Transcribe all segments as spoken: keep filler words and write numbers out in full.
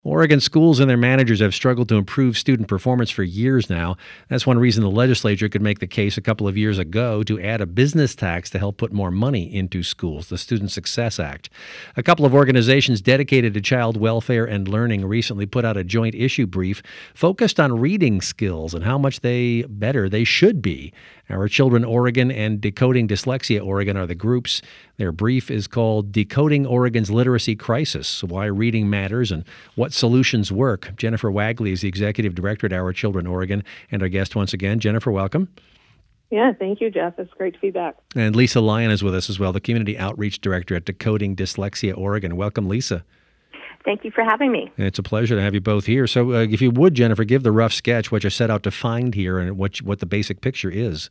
Oregon schools and their managers have struggled to improve student performance for years now. That's one reason the legislature could make the case a couple of years ago to add a business tax to help put more money into schools, the Student Success Act. A couple of organizations dedicated to child welfare and learning recently put out a joint issue brief focused on reading skills and how much they better they should be. Our Children Oregon and Decoding Dyslexia Oregon are the groups. Their brief is called Decoding Oregon's Literacy Crisis, Why Reading Matters and What Solutions Work. Jennifer Wagley is the Executive Director at Our Children Oregon and our guest once again. Jennifer, welcome. Yeah, thank you, Jeff. It's great to be back. And Lisa Lyon is with us as well, the Community Outreach Director at Decoding Dyslexia Oregon. Welcome, Lisa. Thank you for having me. It's a pleasure to have you both here. So uh, if you would, Jennifer, give the rough sketch, what you set out to find here and what what the basic picture is.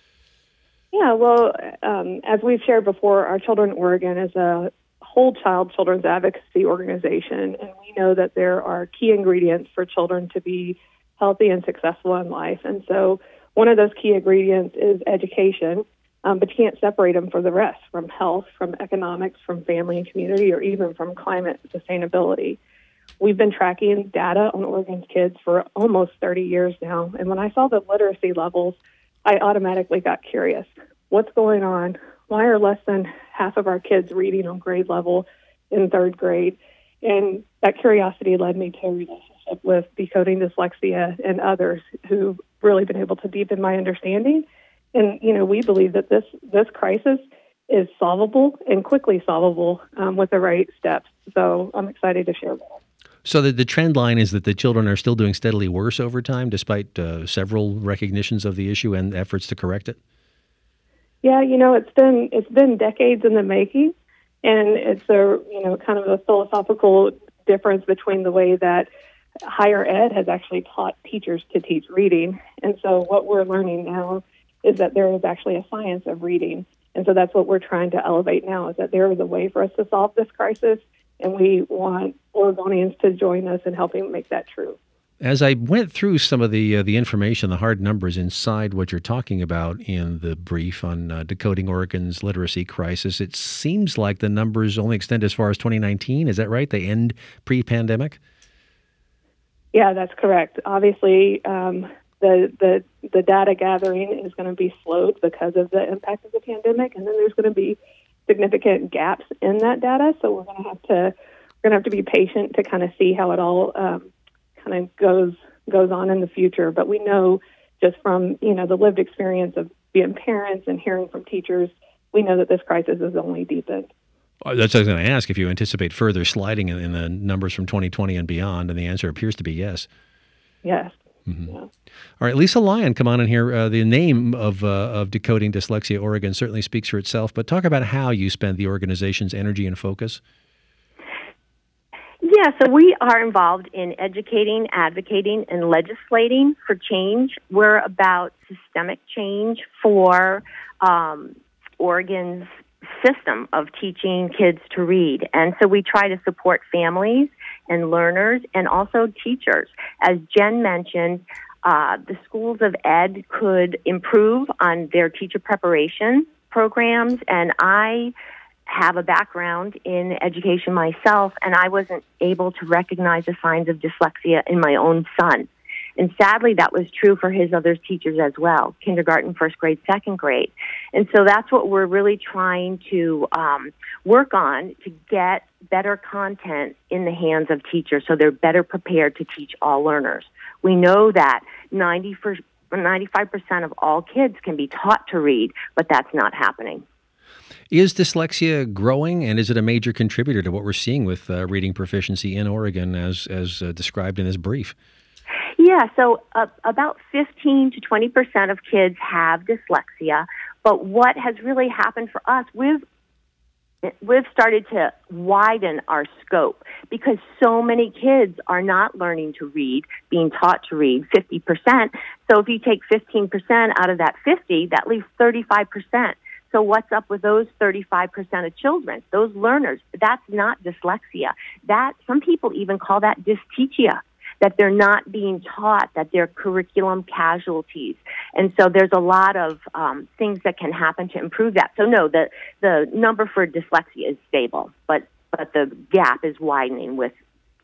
Yeah, well, um, as we've shared before, Our Children Oregon is a whole child children's advocacy organization, and we know that there are key ingredients for children to be healthy and successful in life. And so one of those key ingredients is education. Um, but you can't separate them from the rest, from health, from economics, from family and community, or even from climate sustainability. We've been tracking data on Oregon's kids for almost thirty years now, and when I saw the literacy levels, I automatically got curious. What's going on? Why are less than half of our kids reading on grade level in third grade? And that curiosity led me to a relationship with Decoding Dyslexia and others who've really been able to deepen my understanding. And, you know, we believe that this, this crisis is solvable and quickly solvable um, with the right steps. So I'm excited to share that. So the, the trend line is that the children are still doing steadily worse over time, despite uh, several recognitions of the issue and efforts to correct it? Yeah, you know, it's been it's been decades in the making, and it's a, you know, kind of a philosophical difference between the way that higher ed has actually taught teachers to teach reading. And so what we're learning now is that there is actually a science of reading. And so that's what we're trying to elevate now, is that there is a way for us to solve this crisis, and we want Oregonians to join us in helping make that true. As I went through some of the uh, the information, the hard numbers inside what you're talking about in the brief on uh, Decoding Oregon's Literacy Crisis, it seems like the numbers only extend as far as twenty nineteen. Is that right? They end pre-pandemic? Yeah, that's correct. Obviously, um, the, the the data gathering is going to be slowed because of the impact of the pandemic, and then there's going to be significant gaps in that data. So we're going to have to we're going to have to be patient to kind of see how it all um, kind of goes goes on in the future. But we know just from, you know, the lived experience of being parents and hearing from teachers, we know that this crisis has only deepened. That's what I was going to ask, if you anticipate further sliding in, in the numbers from twenty twenty and beyond, and the answer appears to be yes. Yes. Mm-hmm. Yeah. All right, Lisa Lyon, come on in here. Uh, the name of uh, of Decoding Dyslexia Oregon certainly speaks for itself, but talk about how you spend the organization's energy and focus. Yeah, so we are involved in educating, advocating, and legislating for change. We're about systemic change for um, Oregon's system of teaching kids to read. And so we try to support families and learners and also teachers. As Jen mentioned, uh, the schools of ed could improve on their teacher preparation programs, and I have a background in education myself, and I wasn't able to recognize the signs of dyslexia in my own son. And sadly, that was true for his other teachers as well, kindergarten, first grade, second grade. And so that's what we're really trying to um, work on, to get better content in the hands of teachers so they're better prepared to teach all learners. We know that ninety for, ninety-five percent of all kids can be taught to read, but that's not happening. Is dyslexia growing, and is it a major contributor to what we're seeing with uh, reading proficiency in Oregon as, as uh, described in this brief? Yeah, so uh, about fifteen to twenty percent of kids have dyslexia, but what has really happened for us, we've we've started to widen our scope because so many kids are not learning to read, being taught to read, fifty percent. So if you take fifteen percent out of that fifty, that leaves thirty-five percent. So what's up with those thirty-five percent of children, those learners? That's not dyslexia. That, some people even call that dysteachia, that they're not being taught, that they're curriculum casualties. And so there's a lot of um, things that can happen to improve that. So no, the, the number for dyslexia is stable, but, but the gap is widening with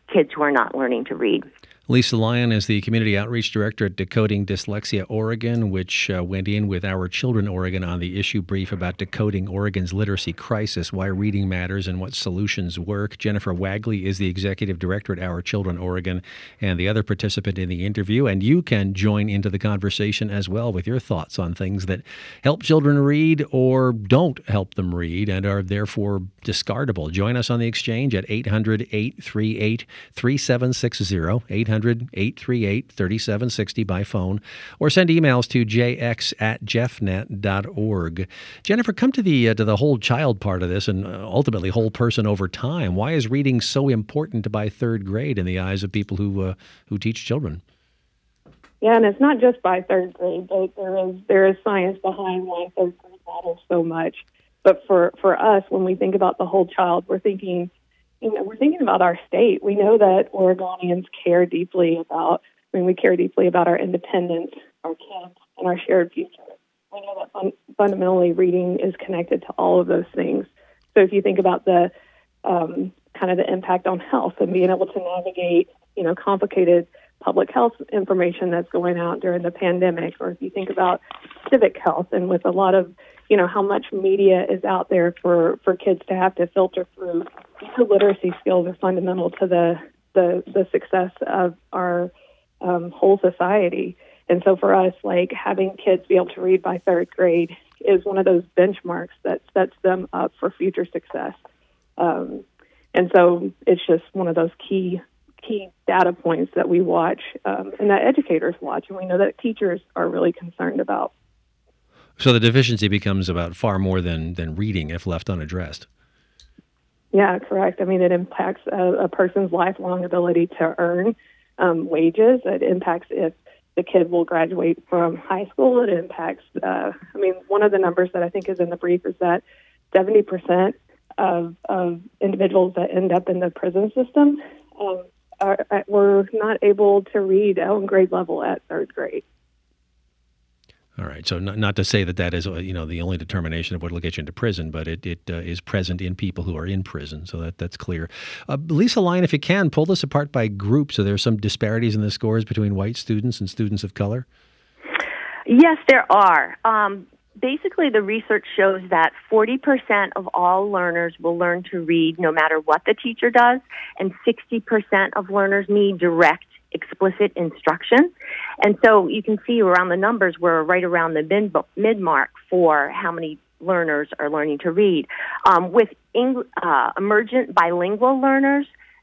kids who are not learning to read. Lisa Lyon is the Community Outreach Director at Decoding Dyslexia Oregon, which uh, went in with Our Children Oregon on the issue brief about decoding Oregon's literacy crisis, why reading matters, and what solutions work. Jennifer Wagley is the Executive Director at Our Children Oregon and the other participant in the interview. And you can join into the conversation as well with your thoughts on things that help children read or don't help them read and are therefore discardable. Join us on the exchange at eight hundred, eight three eight, three seven six zero, eight hundred, eight three eight, three seven six zero by phone, or send emails to j x at jeffnet dot org. Jennifer, come to the uh, to the whole child part of this and uh, ultimately whole person over time. Why is reading so important by third grade in the eyes of people who uh, who teach children? Yeah, and it's not just by third grade, but there is there is science behind why third grade matters so much. But for, for us, when we think about the whole child, we're thinking You know, we're thinking about our state. We know that Oregonians care deeply about, I mean, we care deeply about our independence, our kids, and our shared future. We know that fun, fundamentally reading is connected to all of those things. So if you think about the um, kind of the impact on health and being able to navigate, you know, complicated public health information that's going out during the pandemic, or if you think about civic health and with a lot of, you know, how much media is out there for, for kids to have to filter through. The literacy skills are fundamental to the the, the success of our um, whole society. And so for us, like having kids be able to read by third grade is one of those benchmarks that sets them up for future success. Um, and so it's just one of those key key data points that we watch um, and that educators watch, and we know that teachers are really concerned about. So the deficiency becomes about far more than, than reading if left unaddressed. Yeah, correct. I mean, it impacts a, a person's lifelong ability to earn um, wages. It impacts if the kid will graduate from high school. It impacts, uh, I mean, one of the numbers that I think is in the brief is that seventy percent of, of individuals that end up in the prison system um, are, are, were not able to read on grade level at third grade. All right. So not, not to say that that is, uh, you know, the only determination of what will get you into prison, but it, it uh, is present in people who are in prison. So that that's clear. Uh, Lisa Lyon, if you can, pull this apart by group. So there's some disparities in the scores between white students and students of color? Yes, there are. Um, basically, the research shows that forty percent of all learners will learn to read no matter what the teacher does, and sixty percent of learners need direct explicit instruction. And so you can see around the numbers, we're right around the mid, mid mark for how many learners are learning to read. Um, with Eng- uh, emergent bilingual learners,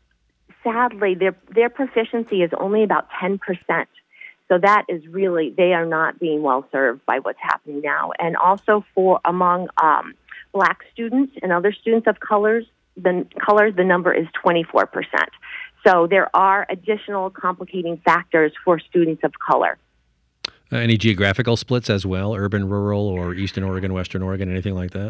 sadly, their, their proficiency is only about ten percent. So that is really, they are not being well served by what's happening now. And also for among um, black students and other students of colors, the colors, the number is twenty-four percent. So there are additional complicating factors for students of color. Uh, any geographical splits as well, urban, rural, or Eastern Oregon, Western Oregon, anything like that?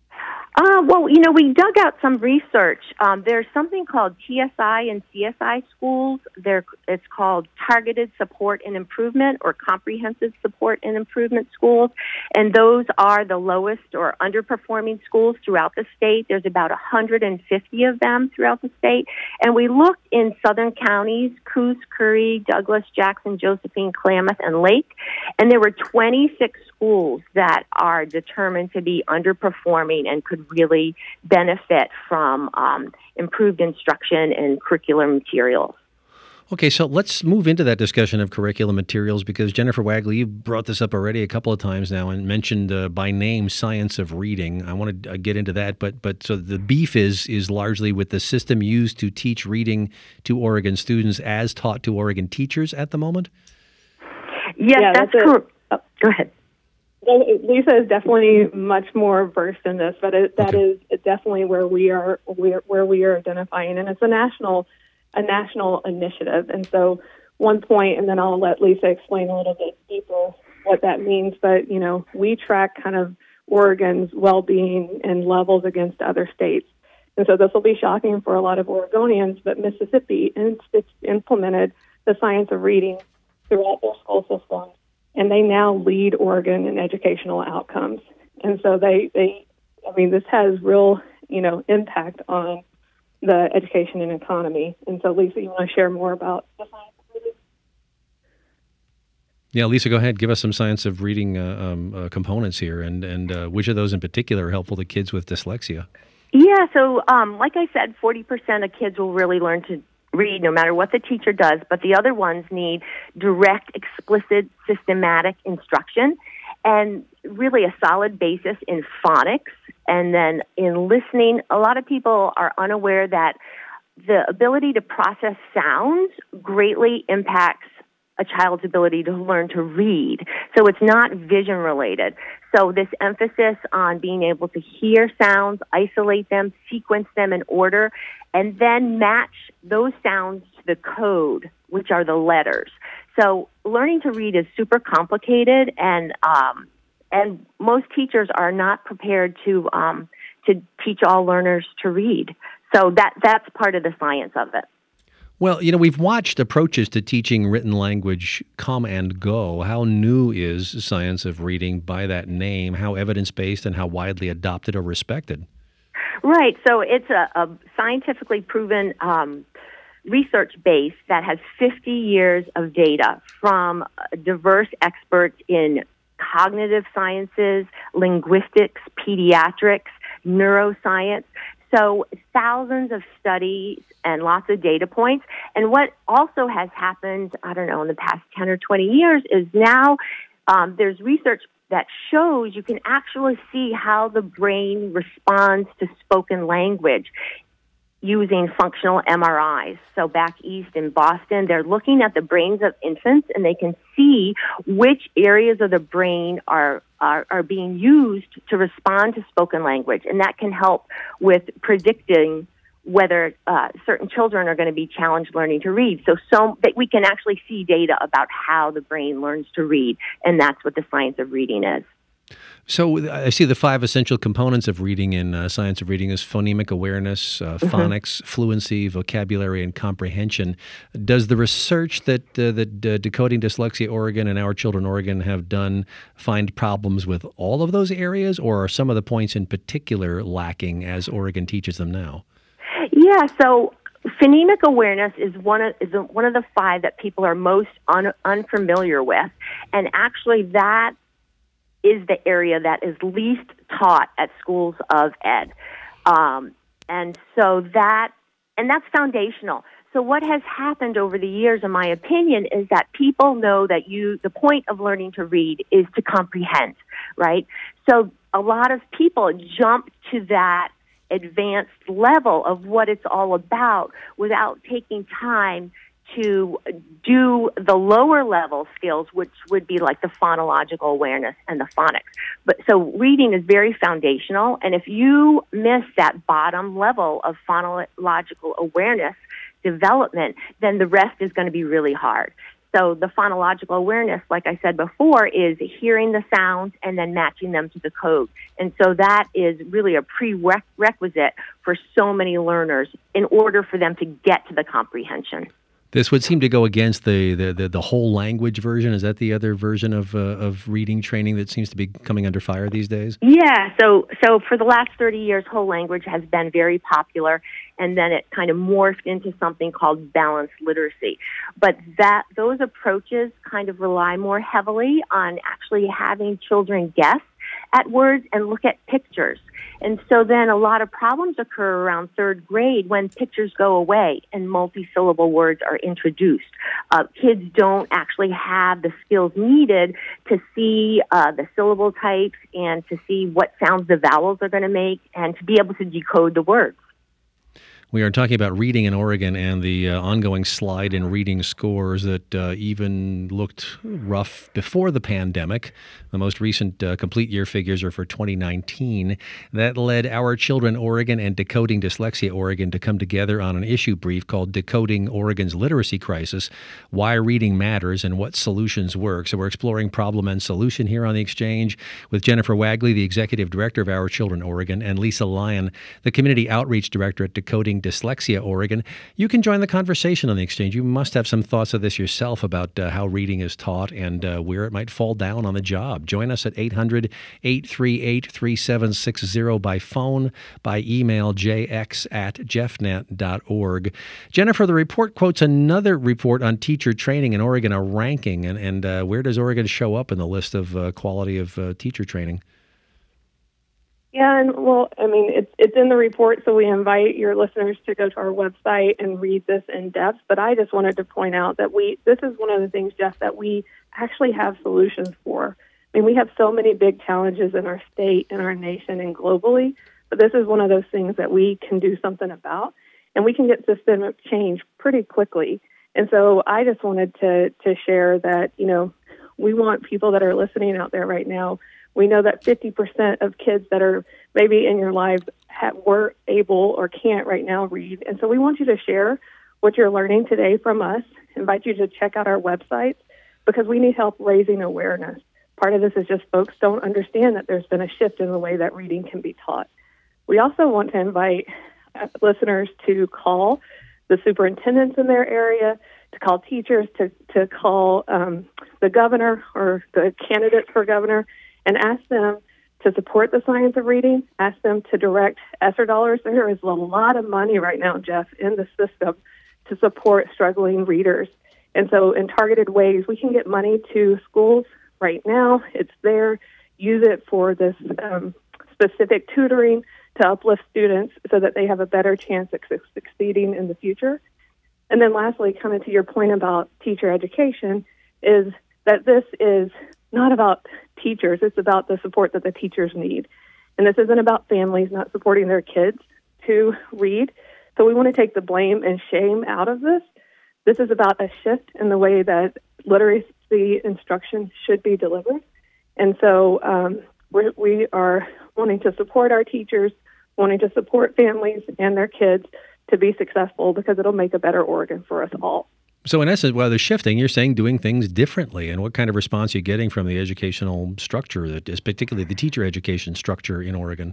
Uh, well, you know, we dug out some research. Um, there's something called T S I and C S I schools. There, it's called Targeted Support and Improvement or Comprehensive Support and Improvement schools. And those are the lowest or underperforming schools throughout the state. There's about one hundred fifty of them throughout the state. And we looked in southern counties, Coos, Curry, Douglas, Jackson, Josephine, Klamath, and Lake. And there were twenty-six schools that are determined to be underperforming and could really benefit from um, improved instruction and curriculum materials. Okay, so let's move into that discussion of curriculum materials because Jennifer Wagley, you've brought this up already a couple of times now and mentioned uh, by name science of reading. I want to uh, get into that, but but so the beef is is largely with the system used to teach reading to Oregon students as taught to Oregon teachers at the moment? Yes, yeah, that's, that's correct. Oh, go ahead. Lisa is definitely much more versed in this, but it, that okay. is definitely where we are where, where we are identifying, and it's a national a national initiative. And so, one point, and then I'll let Lisa explain a little bit deeper what that means. But you know, we track kind of Oregon's well-being and levels against other states, and so this will be shocking for a lot of Oregonians. But Mississippi it's implemented the science of reading throughout their school systems. And they now lead Oregon in educational outcomes. And so they, they, I mean, this has real, you know, impact on the education and economy. And so, Lisa, you want to share more about the science of reading? Yeah, Lisa, go ahead. Give us some science of reading uh, um, uh, components here, and, and uh, which of those in particular are helpful to kids with dyslexia? Yeah, so um, like I said, forty percent of kids will really learn to read no matter what the teacher does, but the other ones need direct, explicit, systematic instruction and really a solid basis in phonics. And then in listening, a lot of people are unaware that the ability to process sounds greatly impacts a child's ability to learn to read. So it's not vision related. So this emphasis on being able to hear sounds, isolate them, sequence them in order, and then match those sounds to the code, which are the letters. So learning to read is super complicated, and um, and most teachers are not prepared to um, to teach all learners to read. So that that's part of the science of it. Well, you know, we've watched approaches to teaching written language come and go. How new is science of reading by that name? How evidence-based and how widely adopted or respected? Right. So it's a, a scientifically proven um, research base that has fifty years of data from diverse experts in cognitive sciences, linguistics, pediatrics, neuroscience. So thousands of studies and lots of data points. And what also has happened, I don't know, in the past ten or twenty years is now um, there's research that shows you can actually see how the brain responds to spoken language using functional M R Is. So back east in Boston, they're looking at the brains of infants, and they can see which areas of the brain are are, are being used to respond to spoken language. And that can help with predicting whether uh, certain children are going to be challenged learning to read. So, so that we can actually see data about how the brain learns to read, and that's what the science of reading is. So I see the five essential components of reading in uh, science of reading is phonemic awareness, uh, mm-hmm. phonics, fluency, vocabulary, and comprehension. Does the research that uh, that uh, Decoding Dyslexia Oregon and Our Children Oregon have done find problems with all of those areas, or are some of the points in particular lacking as Oregon teaches them now? Yeah, so phonemic awareness is one of is one of the five that people are most un, unfamiliar with, and actually that is the area that is least taught at schools of ed. Um, and so that, and that's foundational. So what has happened over the years, in my opinion, is that people know that you, the point of learning to read is to comprehend, right? So a lot of people jump to that advanced level of what it's all about without taking time to do the lower level skills, which would be like the phonological awareness and the phonics. But so reading is very foundational, and if you miss that bottom level of phonological awareness development, then the rest is going to be really hard. So the phonological awareness, like I said before, is hearing the sounds and then matching them to the code. And so that is really a prerequisite for so many learners in order for them to get to the comprehension. This would seem to go against the, the, the, the whole language version. Is that the other version of uh, of reading training that seems to be coming under fire these days? Yeah. So so for the last thirty years, whole language has been very popular, and then it kind of morphed into something called balanced literacy. But that those approaches kind of rely more heavily on actually having children guess at words and look at pictures. And so then a lot of problems occur around third grade when pictures go away and multisyllable words are introduced. Uh, kids don't actually have the skills needed to see uh, the syllable types and to see what sounds the vowels are going to make and to be able to decode the words. We are talking about reading in Oregon and the uh, ongoing slide in reading scores that uh, even looked rough before the pandemic. The most recent uh, complete year figures are for twenty nineteen. That led Our Children Oregon and Decoding Dyslexia Oregon to come together on an issue brief called Decoding Oregon's Literacy Crisis, Why Reading Matters and What Solutions Work. So we're exploring problem and solution here on The Exchange with Jennifer Wagley, the Executive Director of Our Children Oregon, and Lisa Lyon, the Community Outreach Director at Decoding Reading Dyslexia Oregon. You can join the conversation on the exchange. You must have some thoughts of this yourself about uh, how reading is taught and uh, where it might fall down on the job. Join us at eight hundred, eight three eight, three seven six zero by phone, by email, j x at jeffnet dot org. Jennifer, the report quotes another report on teacher training in Oregon, a ranking, and, and uh, where does Oregon show up in the list of uh, quality of uh, teacher training? Yeah, and well, I mean, it's it's in the report, so we invite your listeners to go to our website and read this in depth. But I just wanted to point out that we this is one of the things, Jeff, that we actually have solutions for. I mean, we have so many big challenges in our state, in our nation, and globally, but this is one of those things that we can do something about, and we can get systemic change pretty quickly. And so I just wanted to to share that, you know, we want people that are listening out there right now. We know that fifty percent of kids that are maybe in your lives have, were able or can't right now read. And so we want you to share what you're learning today from us, invite you to check out our websites because we need help raising awareness. Part of this is just folks don't understand that there's been a shift in the way that reading can be taught. We also want to invite listeners to call the superintendents in their area, to call teachers, to, to call um, the governor or the candidates for governor, and ask them to support the science of reading, ask them to direct ESSER dollars. There is a lot of money right now, Jeff, in the system to support struggling readers. And so in targeted ways, we can get money to schools right now. It's there. Use it for this um, specific tutoring to uplift students so that they have a better chance of succeeding in the future. And then lastly, coming to your point about teacher education, is that this is not about teachers. It's about the support that the teachers need. And this isn't about families not supporting their kids to read. So we want to take the blame and shame out of this. This is about a shift in the way that literacy instruction should be delivered. And so um, we're, we are wanting to support our teachers, wanting to support families and their kids to be successful because it'll make a better Oregon for us all. So in essence, while they're shifting, you're saying doing things differently. And what kind of response are you getting from the educational structure, that is particularly the teacher education structure in Oregon?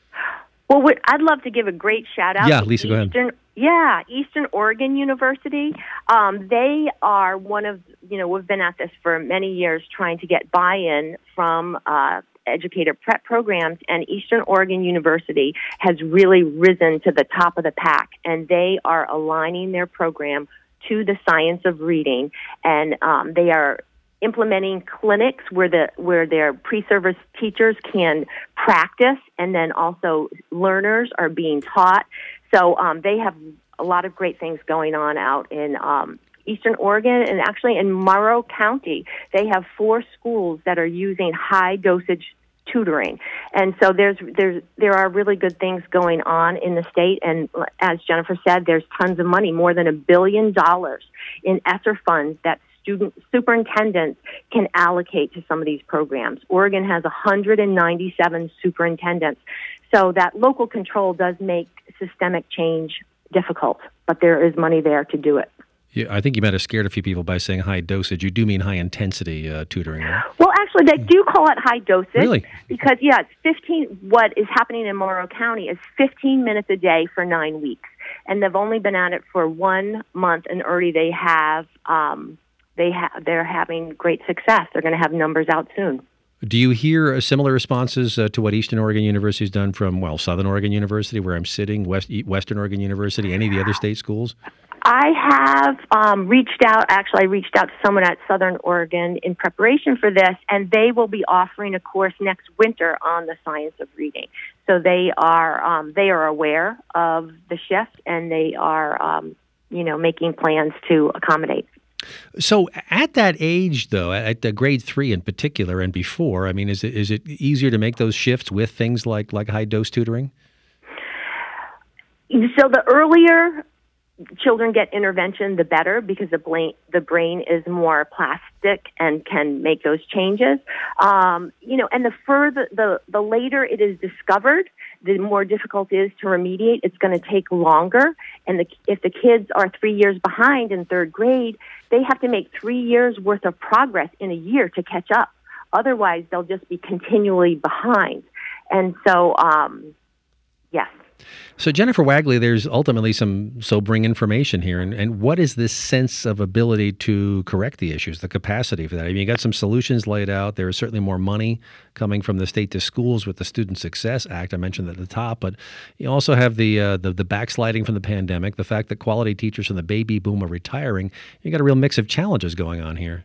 Well, I'd love to give a great shout out. Yeah, to Lisa, Eastern, go ahead. Yeah, Eastern Oregon University. Um, they are one of, you know, we've been at this for many years trying to get buy-in from uh, educator prep programs, and Eastern Oregon University has really risen to the top of the pack, and they are aligning their program to the science of reading, and um, they are implementing clinics where the where their pre-service teachers can practice, and then also learners are being taught. So um, they have a lot of great things going on out in um, Eastern Oregon, and actually in Morrow County, they have four schools that are using high dosage tutoring. And so there's there's there are really good things going on in the state, and as Jennifer said, there's tons of money, more than a billion dollars in ESSER funds that student superintendents can allocate to some of these programs. Oregon has one hundred ninety-seven superintendents. So that local control does make systemic change difficult, but there is money there to do it. Yeah, I think you might have scared a few people by saying high dosage. You do mean high intensity uh, tutoring, right? Well, actually, they do call it high dosage. Really? Because, yeah, it's fifteen. What is happening in Morrow County is fifteen minutes a day for nine weeks. And they've only been at it for one month, and already they have, um, they ha- they're having great success. They're going to have numbers out soon. Do you hear uh, similar responses uh, to what Eastern Oregon University has done from, well, Southern Oregon University, where I'm sitting, West, Western Oregon University, any of the other state schools? I have um, reached out, actually I reached out to someone at Southern Oregon in preparation for this, and they will be offering a course next winter on the science of reading. So they are um, they are aware of the shift, and they are, um, you know, making plans to accommodate. So at that age, though, at the grade three in particular and before, I mean, is it is it easier to make those shifts with things like, like high-dose tutoring? So the earlier children get intervention, the better, because the brain, the brain is more plastic and can make those changes. Um, you know, and the further, the, the later it is discovered, the more difficult it is to remediate. It's going to take longer. And the, if the kids are three years behind in third grade, they have to make three years worth of progress in a year to catch up. Otherwise, they'll just be continually behind. And so, um, yes. So, Jennifer Wagley, there's ultimately some sobering information here. And, and what is this sense of ability to correct the issues, the capacity for that? I mean, you got some solutions laid out. There is certainly more money coming from the state to schools with the Student Success Act. I mentioned at the top, but you also have the, uh, the the backsliding from the pandemic, the fact that quality teachers from the baby boom are retiring. You got a real mix of challenges going on here.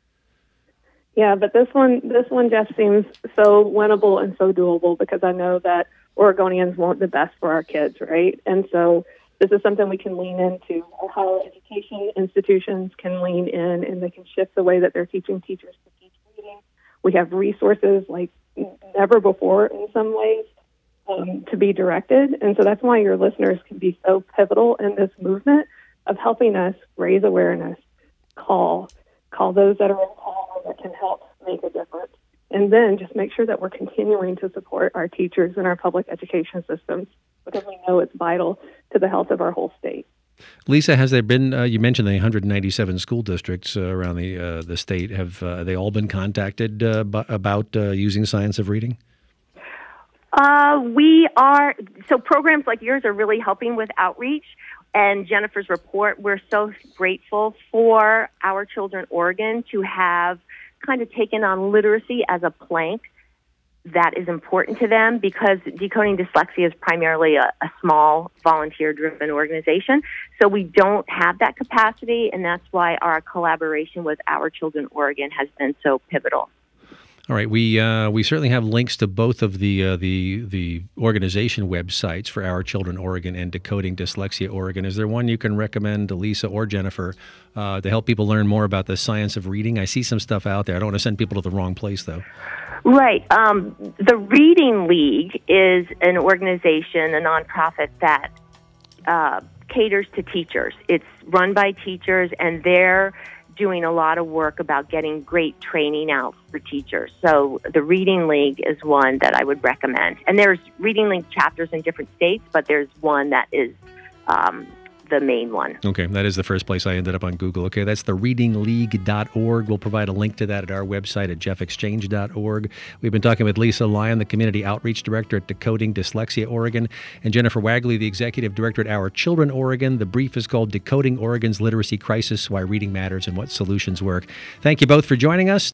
Yeah, but this one, this one just seems so winnable and so doable because I know that Oregonians want the best for our kids, right? And so this is something we can lean into. Our higher education institutions can lean in, and they can shift the way that they're teaching teachers to teach reading. We have resources like never before in some ways um, to be directed, and so that's why your listeners can be so pivotal in this movement of helping us raise awareness, call, call those that are in power that can help make a difference. And then just make sure that we're continuing to support our teachers and our public education systems because we know it's vital to the health of our whole state. Lisa, has there been, uh, you mentioned the one hundred ninety-seven school districts uh, around the uh, the state. Have uh, they all been contacted uh, b- about uh, using Science of Reading? Uh, we are, so programs like yours are really helping with outreach. And Jennifer's report, we're so grateful for Our Children Oregon to have kind of taken on literacy as a plank that is important to them because Decoding Dyslexia is primarily a, a small volunteer-driven organization. So we don't have that capacity, and that's why our collaboration with Our Children Oregon has been so pivotal. All right, we uh, we certainly have links to both of the uh, the the organization websites for Our Children Oregon and Decoding Dyslexia Oregon. Is there one you can recommend to Lisa or Jennifer uh, to help people learn more about the science of reading? I see some stuff out there. I don't want to send people to the wrong place, though. Right. Um, the Reading League is an organization, a nonprofit that uh, caters to teachers. It's run by teachers, and they're doing a lot of work about getting great training out for teachers. So the Reading League is one that I would recommend. And there's Reading League chapters in different states, but there's one that is um, the main one. Okay, that is the first place I ended up on Google. Okay, that's the reading league dot org. We'll provide a link to that at our website at jeff exchange dot org. We've been talking with Lisa Lyon, the Community Outreach Director at Decoding Dyslexia Oregon, and Jennifer Wagley, the Executive Director at Our Children Oregon. The brief is called Decoding Oregon's Literacy Crisis, Why Reading Matters and What Solutions Work. Thank you both for joining us.